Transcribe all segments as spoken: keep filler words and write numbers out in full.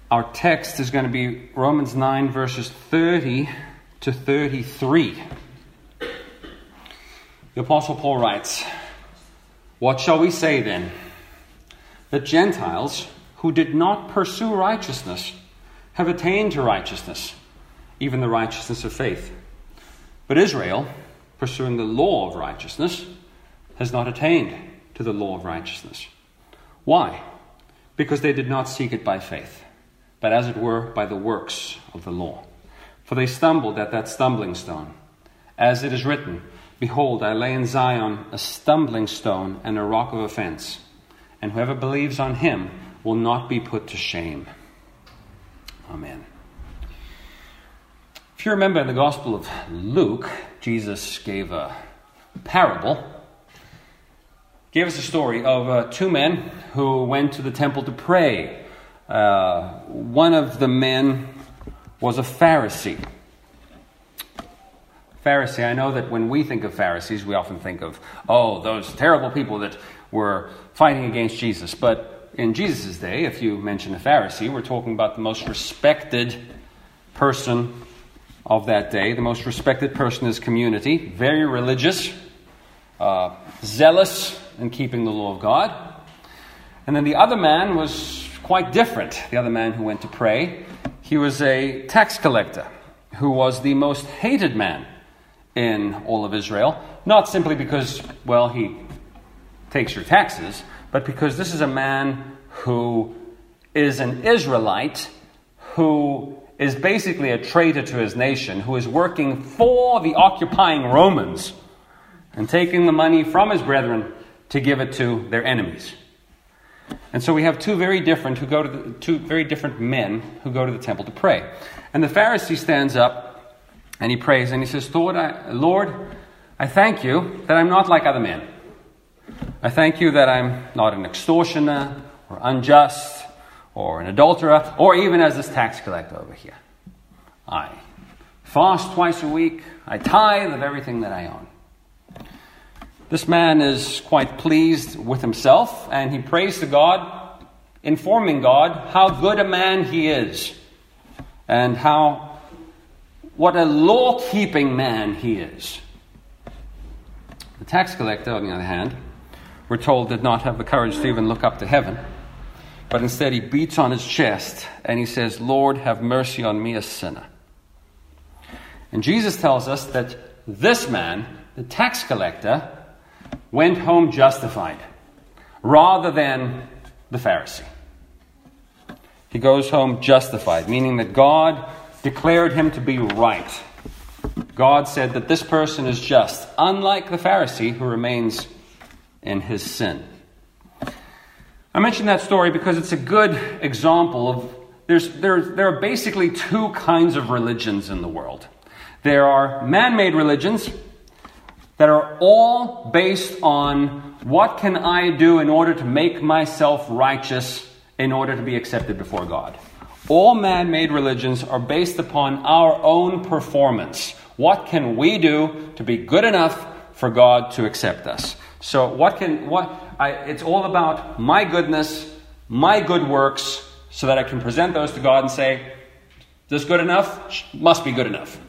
Our text is going to be Romans nine, verses thirty to thirty-three. The Apostle Paul writes, "What shall we say then? That Gentiles who did not pursue righteousness have attained to righteousness, even the righteousness of faith. But Israel, pursuing the law of righteousness, has not attained to the law of righteousness. Why? Because they did not seek it by faith, but as it were by the works of the law. For they stumbled at that stumbling stone. As it is written, Behold, I lay in Zion a stumbling stone and a rock of offense, and whoever believes on him will not be put to shame." Amen. If you remember in the Gospel of Luke, Jesus gave a parable. Gave us a story of uh, two men who went to the temple to pray. Uh, one of the men was a Pharisee. Pharisee, I know that when we think of Pharisees, we often think of, oh, those terrible people that were fighting against Jesus. But in Jesus' day, if you mention a Pharisee, we're talking about the most respected person of that day, the most respected person in his community, very religious, uh, zealous in keeping the law of God. And then the other man was quite different. The other man who went to pray, he was a tax collector who was the most hated man in all of Israel, not simply because, well, he takes your taxes, but because this is a man who is an Israelite who is basically a traitor to his nation, who is working for the occupying Romans and taking the money from his brethren to give it to their enemies. And so we have two very different who go to the, two very different men who go to the temple to pray. And the Pharisee stands up and he prays and he says, Lord, I, Lord, I thank you that I'm not like other men. I thank you that I'm not an extortioner or unjust or an adulterer or even as this tax collector over here. I fast twice a week. I tithe of everything that I own. This man is quite pleased with himself and he prays to God, informing God how good a man he is and how what a law-keeping man he is. The tax collector, on the other hand, we're told did not have the courage to even look up to heaven, but instead he beats on his chest and he says, Lord, have mercy on me, a sinner. And Jesus tells us that this man, the tax collector, went home justified rather than the Pharisee. He goes home justified, meaning that God declared him to be right. God said that this person is just, unlike the Pharisee who remains in his sin. I mention that story because it's a good example of there's there, there are basically two kinds of religions in the world. There are man-made religions that are all based on what can I do in order to make myself righteous in order to be accepted before God. All man-made religions are based upon our own performance. What can we do to be good enough for God to accept us? So what can what I, it's all about my goodness, my good works, so that I can present those to God and say, this good enough? Must be good enough.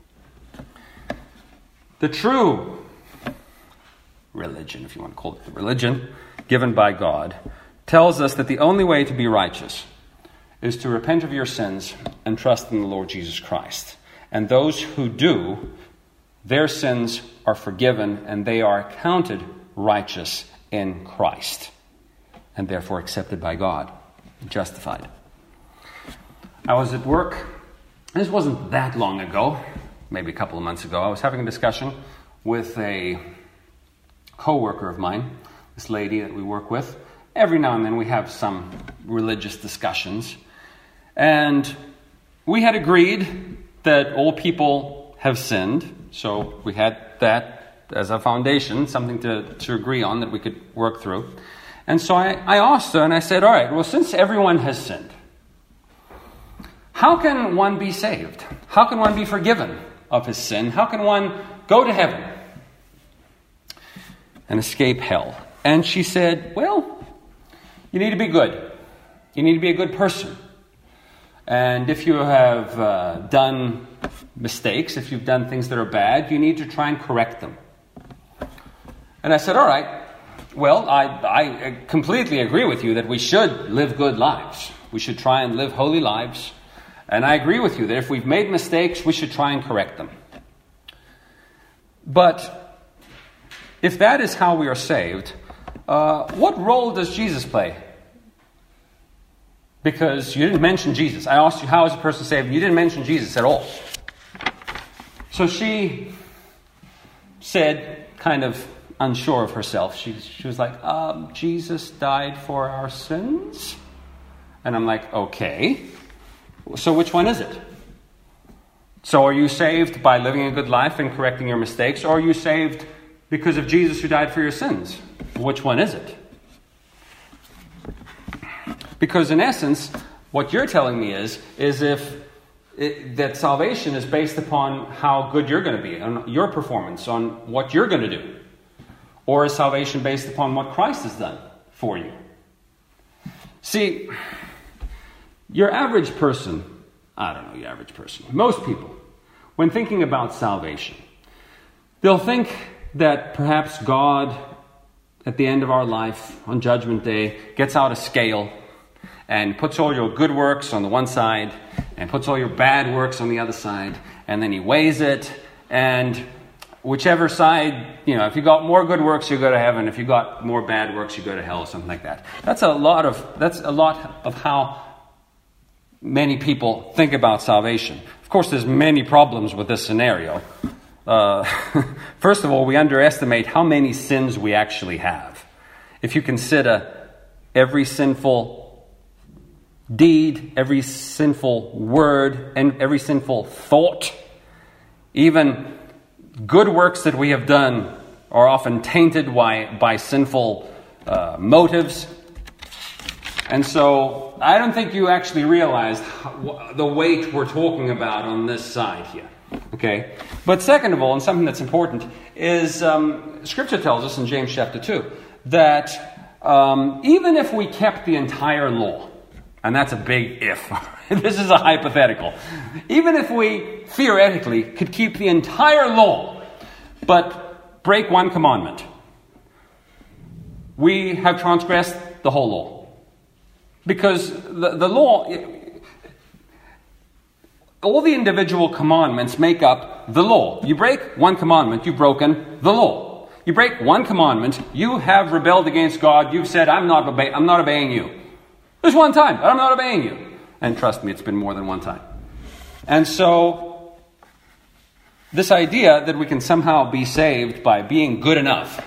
The true religion, if you want to call it the religion, given by God, tells us that the only way to be righteous is to repent of your sins and trust in the Lord Jesus Christ. And those who do, their sins are forgiven and they are counted righteous in Christ and therefore accepted by God, justified. I was at work. This wasn't that long ago, maybe a couple of months ago. I was having a discussion with a co-worker of mine, this lady that we work with. Every now and then we have some religious discussions. And we had agreed that all people have sinned. So we had that as a foundation, something to, to agree on that we could work through. And so I, I asked her and I said, all right, well, since everyone has sinned, how can one be saved? How can one be forgiven of his sin? How can one go to heaven and escape hell? And she said, well, you need to be good. You need to be a good person. And if you have uh, done mistakes, if you've done things that are bad, you need to try and correct them. And I said, all right, well, I, I completely agree with you that we should live good lives. We should try and live holy lives. And I agree with you that if we've made mistakes, we should try and correct them. But if that is how we are saved, uh, what role does Jesus play? Because you didn't mention Jesus. I asked you, how is a person saved? You didn't mention Jesus at all. So she said, kind of unsure of herself, she, she was like, um, Jesus died for our sins? And I'm like, okay. So which one is it? So are you saved by living a good life and correcting your mistakes? Or are you saved because of Jesus who died for your sins? Which one is it? Because in essence, what you're telling me is, is if it, that salvation is based upon how good you're going to be, on your performance, on what you're going to do. Or is salvation based upon what Christ has done for you? See, your average person, I don't know your average person, most people, when thinking about salvation, they'll think that perhaps God, at the end of our life, on Judgment Day, gets out a scale and puts all your good works on the one side and puts all your bad works on the other side, and then he weighs it, and whichever side, you know, if you got more good works, you go to heaven. If you got more bad works, you go to hell, or something like that. That's a lot of that's a lot of how many people think about salvation. Of course, there's many problems with this scenario. Uh, first of all, we underestimate how many sins we actually have. If you consider every sinful deed, every sinful word, and every sinful thought, even good works that we have done are often tainted by, by sinful uh, motives. And so I don't think you actually realize how, the weight we're talking about on this side here. Okay? But second of all, and something that's important, is um, Scripture tells us in James chapter two that um, even if we kept the entire law, and that's a big if. This is a hypothetical. Even if we theoretically could keep the entire law, but break one commandment, we have transgressed the whole law. Because the, the law, all the individual commandments make up the law. You break one commandment, you've broken the law. You break one commandment, you have rebelled against God, you've said, I'm not, obe- I'm not obeying you. There's one time, but I'm not obeying you. And trust me, it's been more than one time. And so, this idea that we can somehow be saved by being good enough,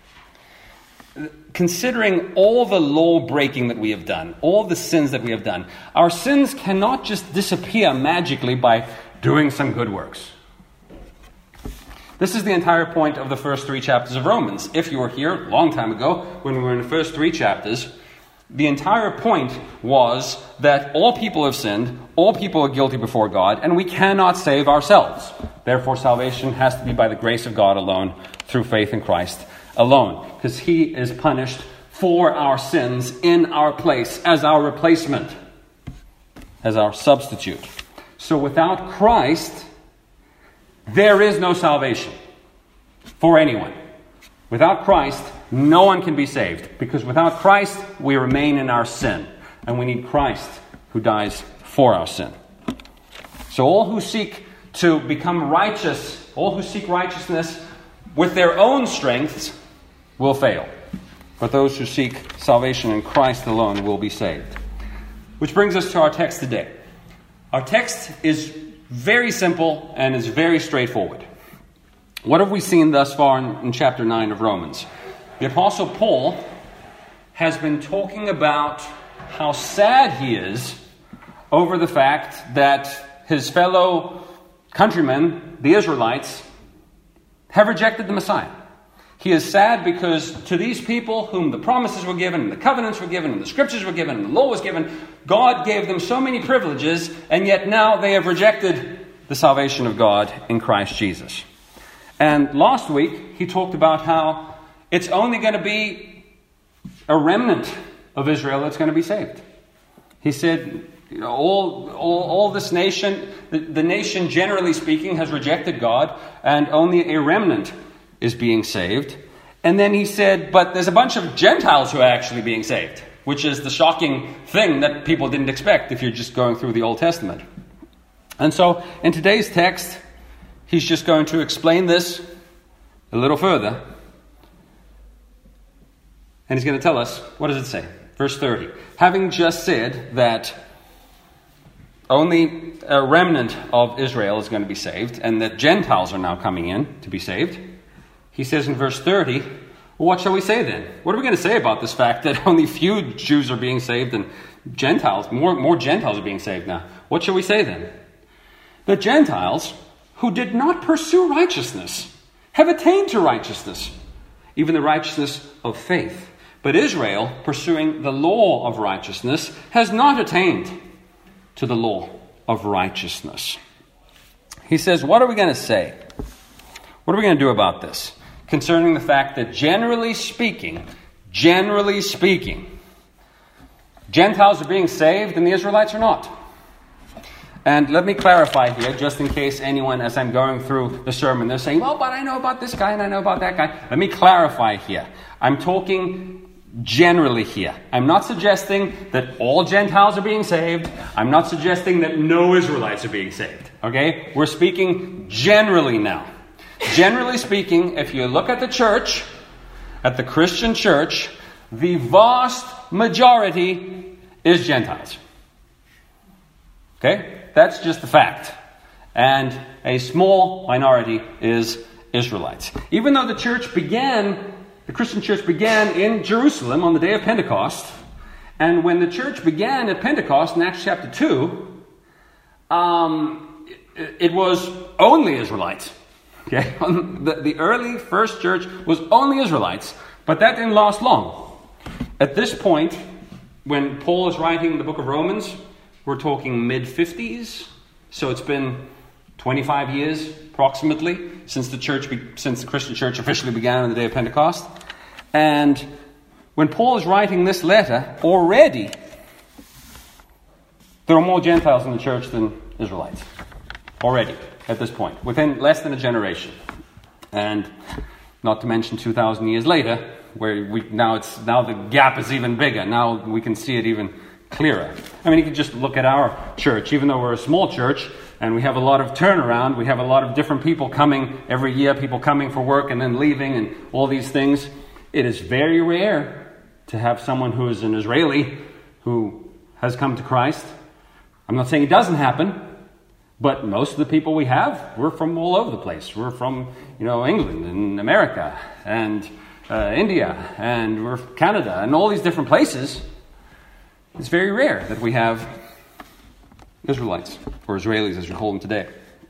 considering all the law breaking that we have done, all the sins that we have done, our sins cannot just disappear magically by doing some good works. This is the entire point of the first three chapters of Romans. If you were here a long time ago, when we were in the first three chapters, the entire point was that all people have sinned, all people are guilty before God, and we cannot save ourselves. Therefore, salvation has to be by the grace of God alone, through faith in Christ alone. Because He is punished for our sins in our place, as our replacement, as our substitute. So without Christ, there is no salvation for anyone. Without Christ, no one can be saved, because without Christ, we remain in our sin, and we need Christ who dies for our sin. So all who seek to become righteous, all who seek righteousness with their own strengths will fail. But those who seek salvation in Christ alone will be saved. Which brings us to our text today. Our text is very simple and is very straightforward. What have we seen thus far in, in chapter nine of Romans? The Apostle Paul has been talking about how sad he is over the fact that his fellow countrymen, the Israelites, have rejected the Messiah. He is sad because to these people whom the promises were given, and the covenants were given, and the scriptures were given, and the law was given, God gave them so many privileges, and yet now they have rejected the salvation of God in Christ Jesus. And last week, he talked about how it's only going to be a remnant of Israel that's going to be saved. He said, You know, all, all, all this nation, the, the nation generally speaking has rejected God, and only a remnant is being saved. And then he said, but there's a bunch of Gentiles who are actually being saved, which is the shocking thing that people didn't expect if you're just going through the Old Testament. And so in today's text, he's just going to explain this a little further. And he's going to tell us, what does it say? Verse thirty. Having just said that only a remnant of Israel is going to be saved, and that Gentiles are now coming in to be saved, he says in verse thirty, well, what shall we say then? What are we going to say about this fact that only few Jews are being saved and Gentiles, more, more Gentiles are being saved now? What shall we say then? The Gentiles who did not pursue righteousness have attained to righteousness, even the righteousness of faith. But Israel, pursuing the law of righteousness, has not attained to the law of righteousness. He says, what are we going to say? What are we going to do about this? Concerning the fact that generally speaking, generally speaking, Gentiles are being saved and the Israelites are not. And let me clarify here, just in case anyone, as I'm going through the sermon, they're saying, well, but I know about this guy and I know about that guy. Let me clarify here. I'm talking generally here. I'm not suggesting that all Gentiles are being saved. I'm not suggesting that no Israelites are being saved. Okay? We're speaking generally now. Generally speaking, if you look at the church, at the Christian church, the vast majority is Gentiles. Okay? That's just the fact. And a small minority is Israelites. Even though the church began, the Christian church began in Jerusalem on the day of Pentecost, and when the church began at Pentecost in Acts chapter two, um, it, it was only Israelites. Okay, the, the early first church was only Israelites, but that didn't last long. At this point, when Paul is writing the book of Romans, we're talking mid-fifties, so it's been twenty-five years approximately since the church, be, since the Christian church officially began on the day of Pentecost. And when Paul is writing this letter, already there are more Gentiles in the church than Israelites. Already. At this point, within less than a generation, and not to mention two thousand years later, where we now it's now the gap is even bigger. Now we can see it even clearer. I mean, you can just look at our church. Even though we're a small church and we have a lot of turnaround, we have a lot of different people coming every year. People coming for work and then leaving, and all these things. It is very rare to have someone who is an Israeli who has come to Christ. I'm not saying it doesn't happen. But most of the people we have, we're from all over the place. We're from, you know, England and America and uh, India and we're from Canada and all these different places. It's very rare that we have Israelites, or Israelis as we call them today.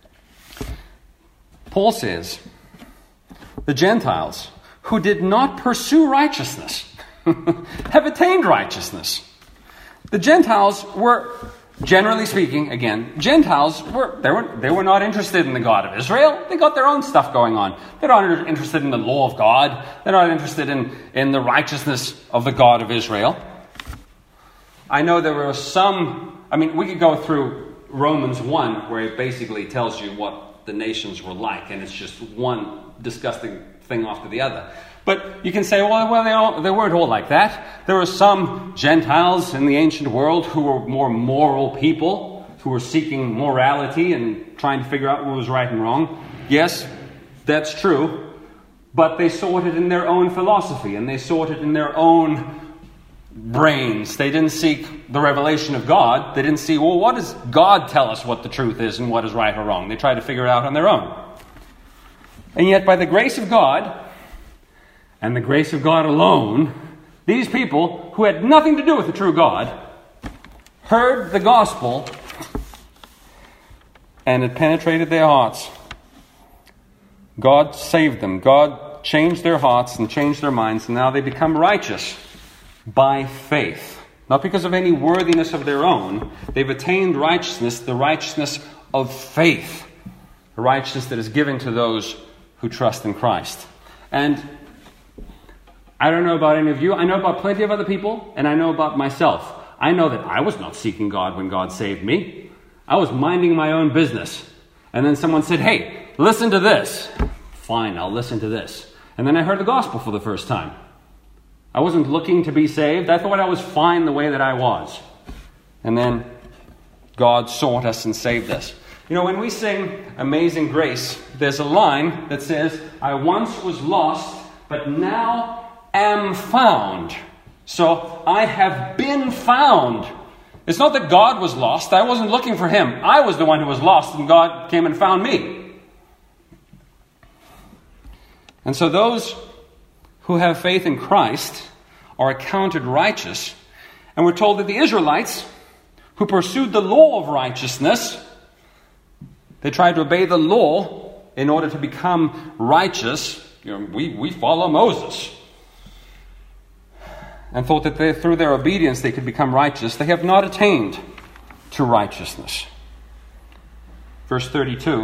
Paul says, the Gentiles who did not pursue righteousness have attained righteousness. The Gentiles were... Generally speaking, again, Gentiles were they were they were not interested in the God of Israel. They got their own stuff going on. They're not interested in the law of God. They're not interested in, in the righteousness of the God of Israel. I know there were some, I mean, we could go through Romans one, where it basically tells you what the nations were like, and it's just one disgusting thing after the other. But you can say, well, well, they, all, they weren't all like that. There were some Gentiles in the ancient world who were more moral people, who were seeking morality and trying to figure out what was right and wrong. Yes, that's true. But they sought it in their own philosophy, and they sought it in their own brains. They didn't seek the revelation of God. They didn't see, well, what does God tell us what the truth is and what is right or wrong? They tried to figure it out on their own. And yet, by the grace of God, and the grace of God alone, these people who had nothing to do with the true God heard the gospel, and it penetrated their hearts. God saved them. God changed their hearts and changed their minds, and now they become righteous by faith. Not because of any worthiness of their own. They've attained righteousness, the righteousness of faith. A righteousness that is given to those who trust in Christ. And I don't know about any of you. I know about plenty of other people, and I know about myself. I know that I was not seeking God when God saved me. I was minding my own business. And then someone said, hey, listen to this. Fine, I'll listen to this. And then I heard the gospel for the first time. I wasn't looking to be saved. I thought I was fine the way that I was. And then God sought us and saved us. You know, when we sing Amazing Grace, there's a line that says, I once was lost, but now am found. So I have been found. It's not that God was lost. I wasn't looking for him. I was the one who was lost, and God came and found me. And so those who have faith in Christ are accounted righteous. And we're told that the Israelites, who pursued the law of righteousness, they tried to obey the law in order to become righteous. You know, we, we follow Moses. And thought that they, through their obedience they could become righteous. They have not attained to righteousness. Verse thirty-two.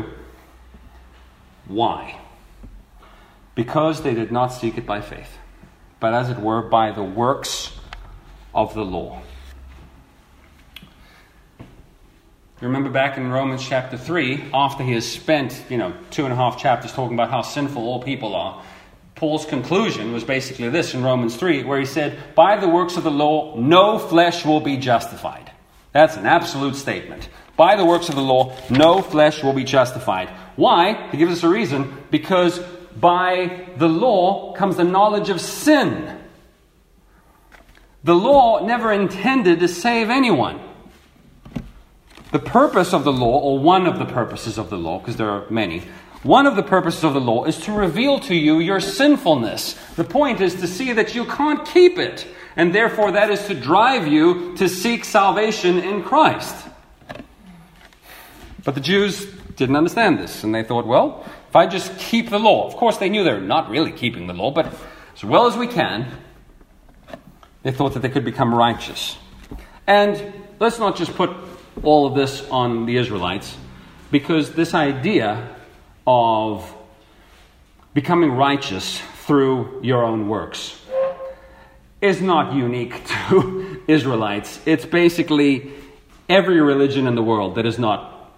Why? Because they did not seek it by faith, but as it were by the works of the law. You remember back in Romans chapter three, after he has spent, you know, two and a half chapters talking about how sinful all people are, Paul's conclusion was basically this in Romans three, where he said, by the works of the law, no flesh will be justified. That's an absolute statement. By the works of the law, no flesh will be justified. Why? He gives us a reason. Because by the law comes the knowledge of sin. The law never intended to save anyone. The purpose of the law, or one of the purposes of the law, because there are many, one of the purposes of the law is to reveal to you your sinfulness. The point is to see that you can't keep it. And therefore that is to drive you to seek salvation in Christ. But the Jews didn't understand this. And they thought, well, if I just keep the law. Of course they knew they were not really keeping the law. But as well as we can, they thought that they could become righteous. And let's not just put all of this on the Israelites. Because this idea of becoming righteous through your own works is not unique to Israelites. It's basically every religion in the world that is not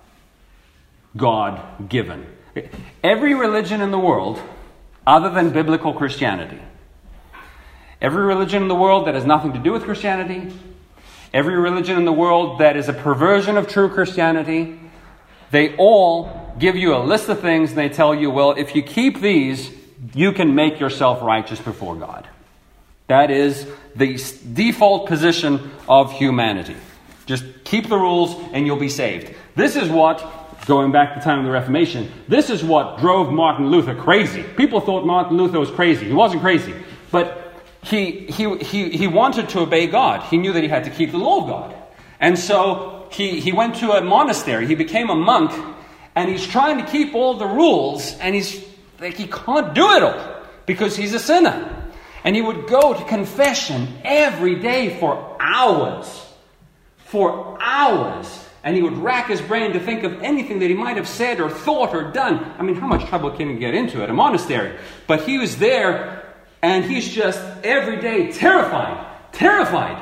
God-given. Every religion in the world, other than biblical Christianity, every religion in the world that has nothing to do with Christianity, every religion in the world that is a perversion of true Christianity, they all give you a list of things and they tell you, well, if you keep these, you can make yourself righteous before God. That is the default position of humanity. Just keep the rules and you'll be saved. This is what, going back to the time of the Reformation, this is what drove Martin Luther crazy. People thought Martin Luther was crazy. He wasn't crazy. But he, he, he, he wanted to obey God. He knew that he had to keep the law of God. And so he, he went to a monastery. He became a monk. And he's trying to keep all the rules. And he's like, he can't do it all because he's a sinner. And he would go to confession every day for hours. For hours. And he would rack his brain to think of anything that he might have said or thought or done. I mean, how much trouble can you get into at a monastery? But he was there, and he's just every day terrified. Terrified.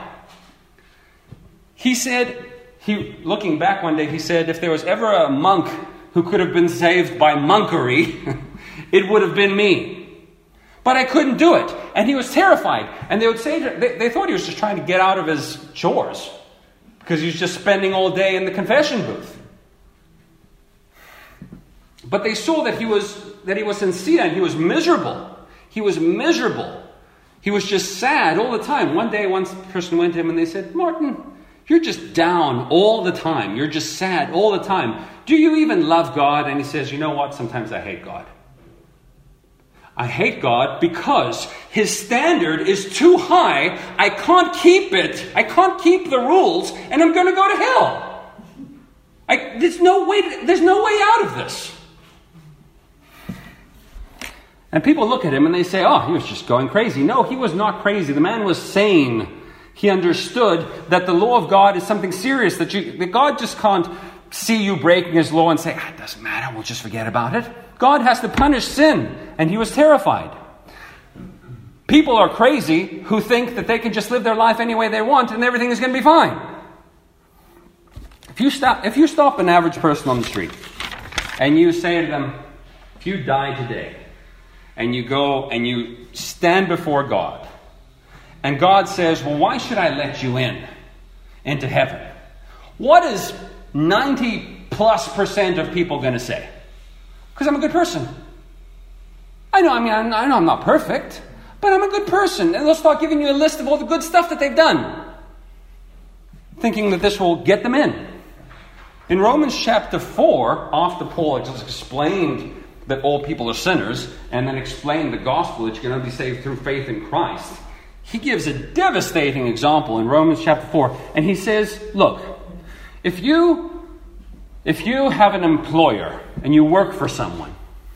He said, he looking back one day, he said, if there was ever a monk who could have been saved by monkery, it would have been me. But I couldn't do it. And he was terrified. And they would say, to, they, they thought he was just trying to get out of his chores. Because he was just spending all day in the confession booth. But they saw that he was that he was sincere and he was miserable. He was miserable. He was just sad all the time. One day, one person went to him and they said, Martin, you're just down all the time. You're just sad all the time. Do you even love God? And he says, you know what? Sometimes I hate God. I hate God because His standard is too high. I can't keep it. I can't keep the rules, and I'm going to go to hell. I, there's no way. To, there's no way out of this. And people look at him and they say, "Oh, he was just going crazy." No, he was not crazy. The man was sane. He understood that the law of God is something serious. That you, that God just can't see you breaking His law and say, ah, "It doesn't matter. We'll just forget about it." God has to punish sin, and he was terrified. People are crazy who think that they can just live their life any way they want and everything is going to be fine. If you stop, if you stop an average person on the street and you say to them, if you die today and you go and you stand before God and God says, well, why should I let you in into heaven? What is ninety plus percent of people going to say? Because I'm a good person. I know, I mean, I know I'm not perfect, but I'm a good person. And they'll start giving you a list of all the good stuff that they've done, thinking that this will get them in. In Romans chapter four, after Paul has explained that all people are sinners, and then explained the gospel that you can only be saved through faith in Christ, he gives a devastating example in Romans chapter four. And he says, look, if you, if you have an employer and you work for someone,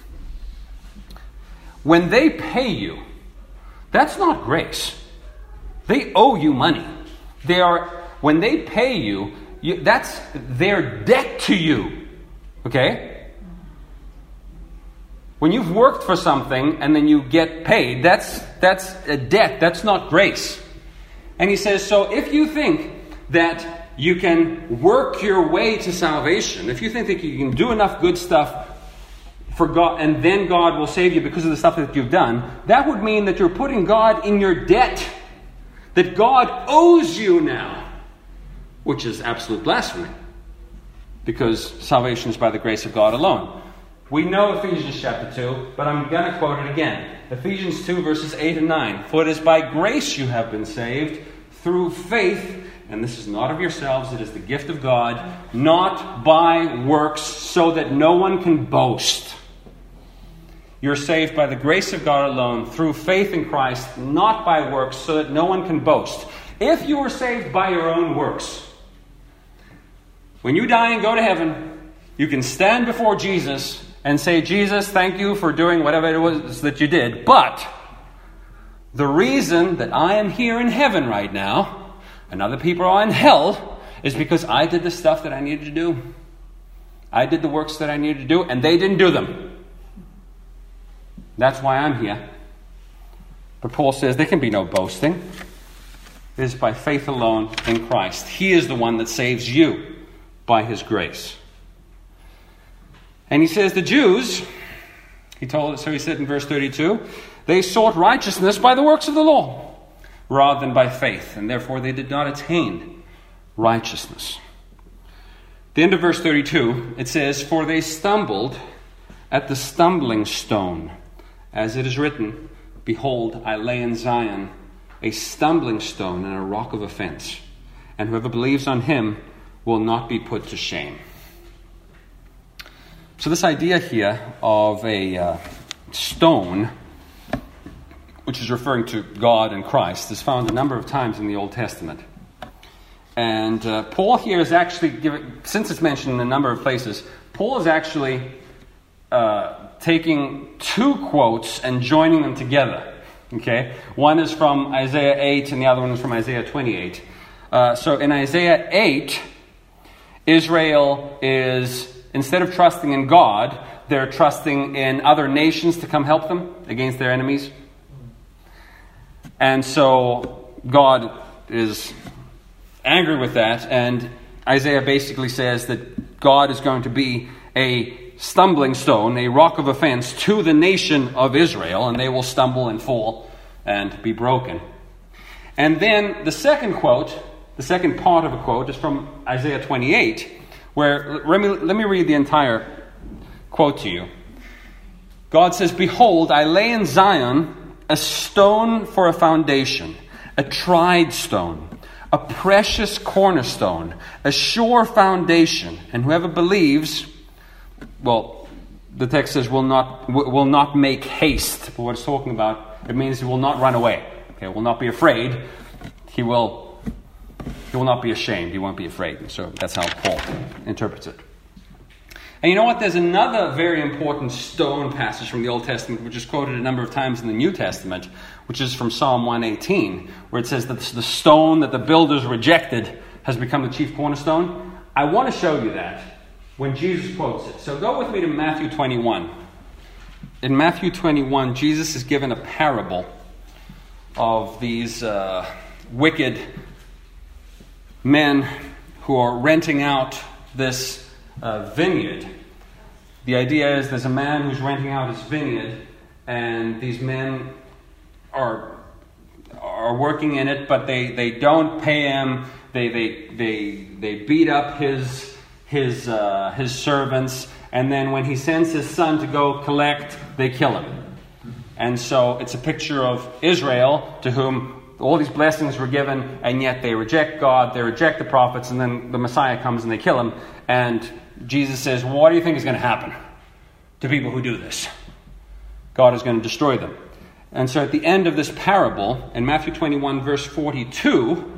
when they pay you, that's not grace. They owe you money. They are, when they pay you, you that's their debt to you. Okay? When you've worked for something and then you get paid, that's that's a debt. That's not grace. And he says, so if you think that you can work your way to salvation, if you think that you can do enough good stuff for God, and then God will save you because of the stuff that you've done, that would mean that you're putting God in your debt, that God owes you now, which is absolute blasphemy, because salvation is by the grace of God alone. We know Ephesians chapter two, but I'm going to quote it again. Ephesians two verses eight and nine. For it is by grace you have been saved, through faith, and this is not of yourselves, it is the gift of God, not by works, so that no one can boast. You're saved by the grace of God alone, through faith in Christ, not by works, so that no one can boast. If you were saved by your own works, when you die and go to heaven, you can stand before Jesus and say, Jesus, thank you for doing whatever it was that you did. But the reason that I am here in heaven right now, and other people are in hell, is because I did the stuff that I needed to do. I did the works that I needed to do, and they didn't do them. That's why I'm here. But Paul says there can be no boasting. It is by faith alone in Christ. He is the one that saves you by his grace. And he says the Jews, he told us, so he said in verse thirty-two, they sought righteousness by the works of the law rather than by faith, and therefore they did not attain righteousness. At the end of verse thirty-two, it says, for they stumbled at the stumbling stone, as it is written, behold, I lay in Zion a stumbling stone and a rock of offense, and whoever believes on him will not be put to shame. So this idea here of a uh, stone, which is referring to God and Christ, is found a number of times in the Old Testament. And uh, Paul here is actually, giving, since it's mentioned in a number of places, Paul is actually uh, taking two quotes and joining them together. Okay, one is from Isaiah eight and the other one is from Isaiah twenty-eight. Uh, so in Isaiah eight, Israel is, instead of trusting in God, they're trusting in other nations to come help them against their enemies. And so God is angry with that, and Isaiah basically says that God is going to be a stumbling stone, a rock of offense to the nation of Israel, and they will stumble and fall and be broken. And then the second quote, the second part of a quote, is from Isaiah twenty-eight, where, let me, let me read the entire quote to you. God says, behold, I lay in Zion a stone for a foundation, a tried stone, a precious cornerstone, a sure foundation, and whoever believes, well, the text says will not will not make haste. But what it's talking about, it means he will not run away. Okay, will not be afraid. He will he will not be ashamed. He won't be afraid. So that's how Paul interprets it. And you know what? There's another very important stone passage from the Old Testament, which is quoted a number of times in the New Testament, which is from Psalm one eighteen, where it says that the stone that the builders rejected has become the chief cornerstone. I want to show you that when Jesus quotes it. So go with me to Matthew twenty-one. In Matthew twenty-one, Jesus is given a parable of these uh, wicked men who are renting out this uh, vineyard. The idea is there's a man who's renting out his vineyard, and these men are are working in it, but they, they don't pay him. They they they they beat up his his uh, his servants, and then when he sends his son to go collect, they kill him. And so it's a picture of Israel, to whom all these blessings were given, and yet they reject God, they reject the prophets, and then the Messiah comes and they kill him. And Jesus says, well, what do you think is going to happen to people who do this? God is going to destroy them. And so at the end of this parable, in Matthew twenty-one, verse forty-two,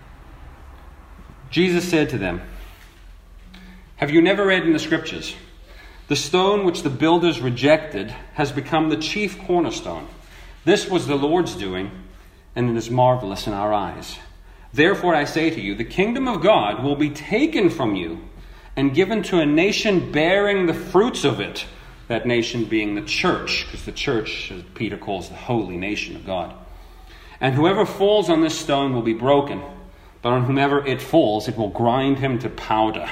Jesus said to them, have you never read in the Scriptures, the stone which the builders rejected has become the chief cornerstone. This was the Lord's doing, and it is marvelous in our eyes. Therefore I say to you, the kingdom of God will be taken from you and given to a nation bearing the fruits of it. That nation being the church, because the church, as Peter calls the holy nation of God. And whoever falls on this stone will be broken, but on whomever it falls, it will grind him to powder.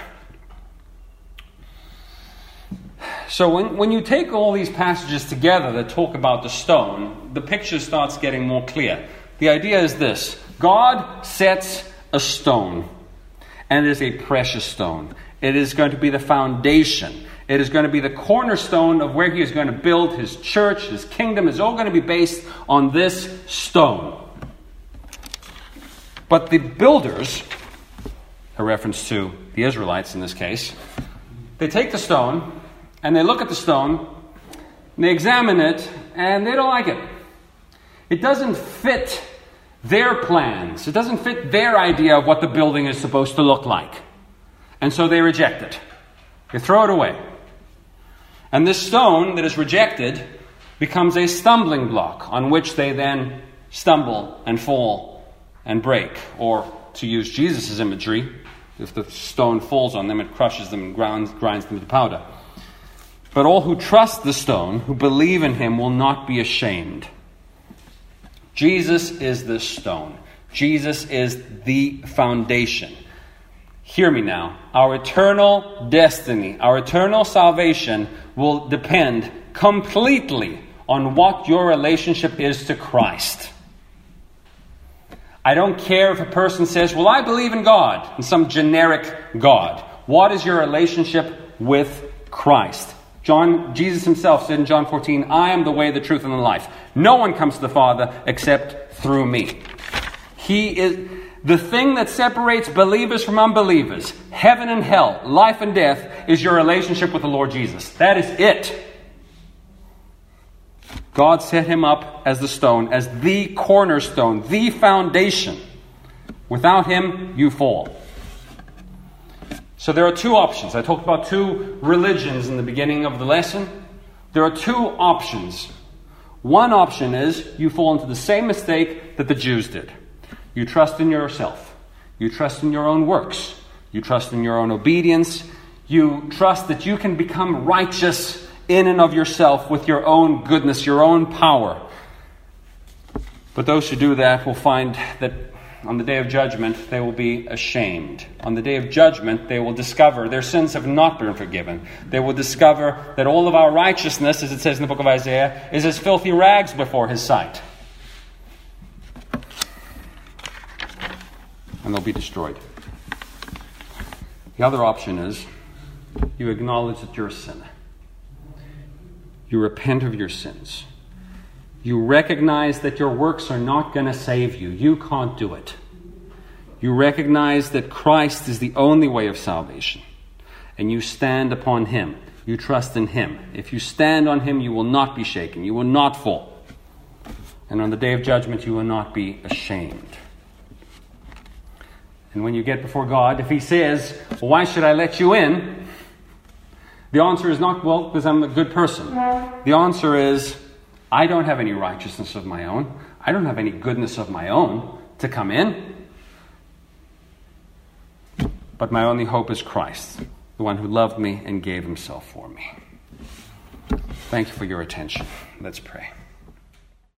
So when, when you take all these passages together that talk about the stone, the picture starts getting more clear. The idea is this: God sets a stone, and it is a precious stone. It is going to be the foundation. It is going to be the cornerstone of where he is going to build his church, his kingdom. It's all going to be based on this stone. But the builders, a reference to the Israelites in this case, they take the stone, and they look at the stone, and they examine it, and they don't like it. It doesn't fit their plans. It doesn't fit their idea of what the building is supposed to look like. And so they reject it. They throw it away. And this stone that is rejected becomes a stumbling block on which they then stumble and fall and break. Or, to use Jesus' imagery, if the stone falls on them, it crushes them and grinds, grinds them to powder. But all who trust the stone, who believe in him, will not be ashamed. Jesus is the stone. Jesus is the foundation. Hear me now. Our eternal destiny, our eternal salvation will depend completely on what your relationship is to Christ. I don't care if a person says, well, I believe in God, in some generic God. What is your relationship with Christ? John, Jesus himself said in John fourteen, I am the way, the truth, and the life. No one comes to the Father except through me. He is the thing that separates believers from unbelievers. Heaven and hell, life and death, is your relationship with the Lord Jesus. That is it. God set him up as the stone, as the cornerstone, the foundation. Without him, you fall. So there are two options. I talked about two religions in the beginning of the lesson. There are two options. One option is you fall into the same mistake that the Jews did. You trust in yourself. You trust in your own works. You trust in your own obedience. You trust that you can become righteous in and of yourself with your own goodness, your own power. But those who do that will find that on the day of judgment, they will be ashamed. On the day of judgment, they will discover their sins have not been forgiven. They will discover that all of our righteousness, as it says in the book of Isaiah, is as filthy rags before his sight. And they'll be destroyed. The other option is you acknowledge that you're a sinner. You repent of your sins. You recognize that your works are not going to save you. You can't do it. You recognize that Christ is the only way of salvation. And you stand upon him. You trust in him. If you stand on him, you will not be shaken. You will not fall. And on the day of judgment, you will not be ashamed. And when you get before God, if he says, well, why should I let you in? The answer is not, well, because I'm a good person. The answer is, I don't have any righteousness of my own. I don't have any goodness of my own to come in. But my only hope is Christ, the one who loved me and gave himself for me. Thank you for your attention. Let's pray.